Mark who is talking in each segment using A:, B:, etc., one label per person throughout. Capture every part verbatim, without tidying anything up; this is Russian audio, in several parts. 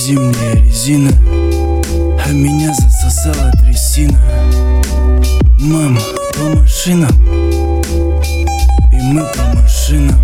A: зимняя резина, а меня засосала трясина. Мама, по машинам, и мы по машинам.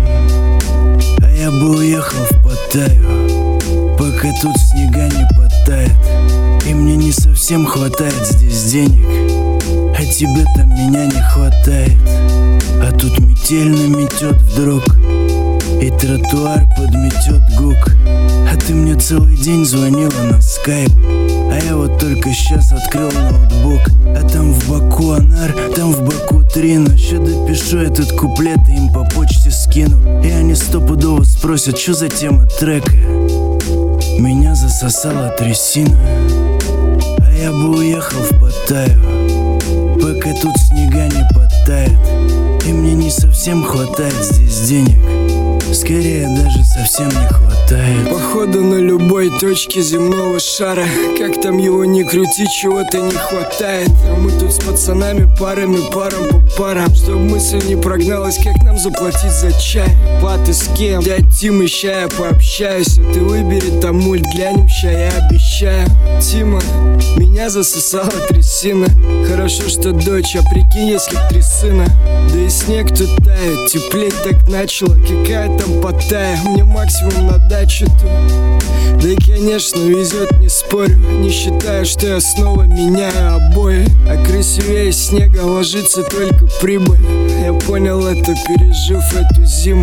A: А я бы уехал в Паттайю, пока тут снега не подтает. И мне не совсем хватает здесь денег, а тебе там меня не хватает. А тут метель наметет вдруг, и тротуар подметет гук. А ты мне целый день звонила на скайп, а я вот только сейчас открыл ноутбук. А там в боку Анар, там в боку Трина. Ща допишу этот куплет и им по почте скину. И они стопудово спросят, что за тема трека. Меня засосала трясина, а я бы уехал в Паттайю, пока тут снега не подтает. И мне не совсем хватает здесь денег, скорее даже совсем не хватает.
B: Походу на любой точке земного шара, как там его ни крути, чего-то не хватает. А мы тут с пацанами парами, парам по парам, чтоб мысль не прогналась, как нам заплатить за чай. Паты с кем? Дядь Тима, ща я пообщаюсь. А ты выбери там мульт, глянем, ща я обещаю. Тима, меня засосала трясина. Хорошо, что дочь, а прикинь, если б три сына. Да и снег тут тает, теплеть так начало. Какая там Паттайя, мне максимум на дачу тут. Да и конечно везет, не спорю, не считаю, что я снова меняю обои. А красивее снега ложится только прибыль. Я понял это, пережив эту зиму.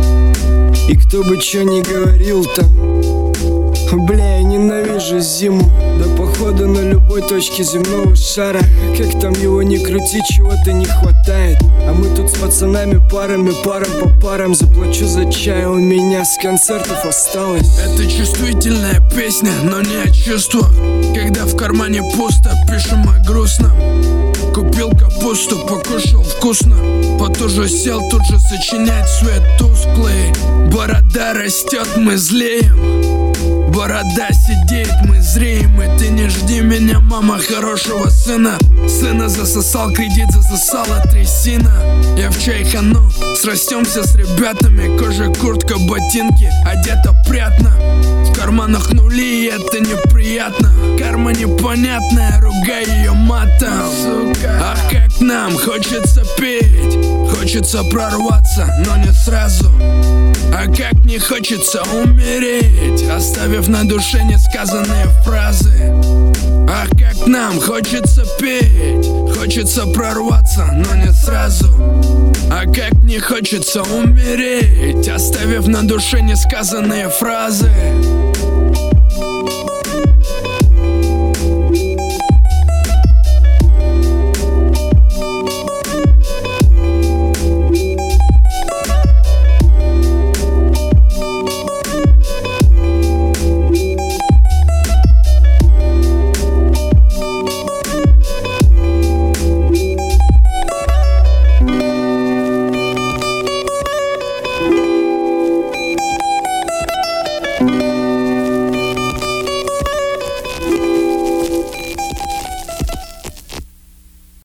B: И кто бы чё ни говорил там, бля, я ненавижу зиму. Да походу на любой точке земного шара, как там его ни крути, чего-то не хватает. А мы тут с пацанами парами, парам по парам. Заплачу за чай, у меня с концертов осталось.
C: Это чувствительная песня, но не о чувствах. Когда в кармане пусто, пишем о грустном. Купил капусту, покушал вкусно, потуже сел, тут же сочинять свет тусклый. Борода растет, мы злеем. Борода сидеет, мы зреем. И ты не жди меня, мама, хорошего сына. Сына засосал кредит, засосала трясина. Я в чайхану, срастемся с ребятами. Кожа, куртка, ботинки, одета приятно. В карманах нули, и это неприятно. Карма непонятная, ругай ее матом. Ах, как нам хочется петь, хочется прорваться, но не сразу. А как не хочется умереть, оставив на душе несказанные фразы. Ах, как нам хочется петь, хочется прорваться, но не сразу. А как не хочется умереть, оставив на душе несказанные фразы.